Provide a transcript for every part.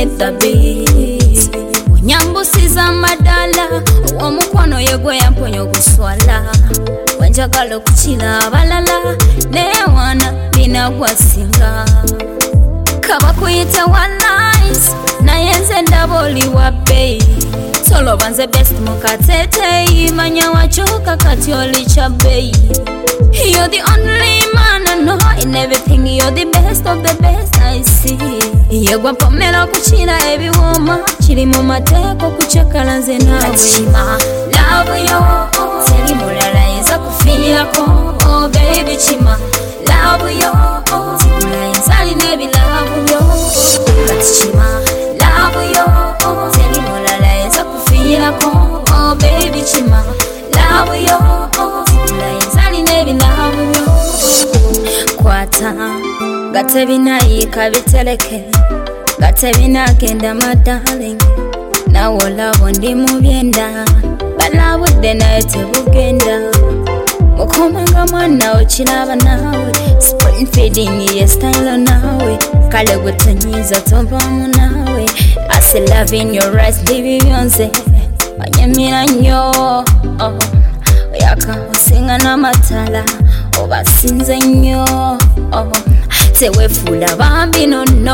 made the beat. Nyambusiza madala omukwano yegwe yamponya okuswala wanjagala okuchira abalala newana binagwasinga kaba kuyita one nice naye nze ndaba oli wa bbeeyi solo banze best mukatete manya wachoka kati oli kya bbeeyi. You're the only man I know in everything. You're the best of the best I see. Yegwa pomera kuchira ebiwoma chiri mu mateko kuchakala nze nawe. Chima love yo seri mulala yeza kufirako. Oh baby chima love yo sikula insali nebi love yo. Chima love yo seri mulala yeza kufirako. Oh baby chima love yo sikula insali nebi love yo. Kwata gatebina yikabiteleke gatebina kenda my darling nawo labo ndi mubyenda balabudde naye tebugenda mukomanga mwana okiraba nawe spoon feeding ye style nawe kale gutanyiza tovamu nawe I still love in your eyes baby Beyonce wanyamira nnyo oyaka osinga n'amatala obasinze nnyo tewefula bambi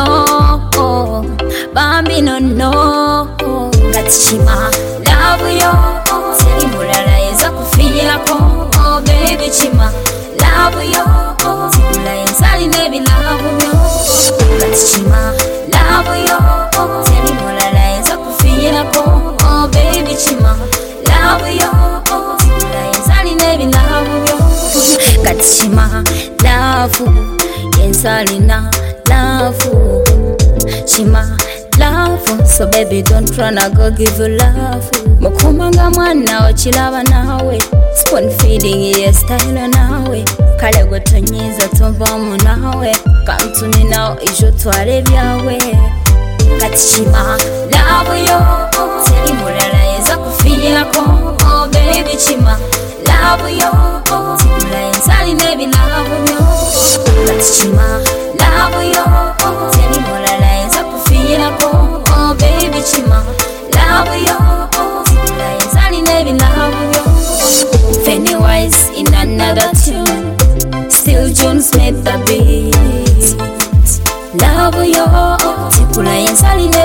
nono bambi nono ngati chima love yo seri mulala yeza kufirako. Oh baby chima love yo sikula insali nebi love yo. Ngati chima love yo seri mulala yeza kufirako. Oh baby chima love yo sikula insali nebi love yo. Ngati chima love yensalina love chima love so baby don't run I go give you love. Mukomanga mwana ochilaba nawe spoon feeding ye style nawe kale gotonyiza tovamu nawe kamtuni nao ijo twale byawe. Kati chima love yo seri mulala yeza kufirako. Oh baby chima love yo sikula insali nebi love yo. Kati chima love yo seri mulala yeza kufirako. Oh baby chima love yo sikula insali nebi love yo. Pennywise in another tune still Jones made the beat. Love yo sikula insali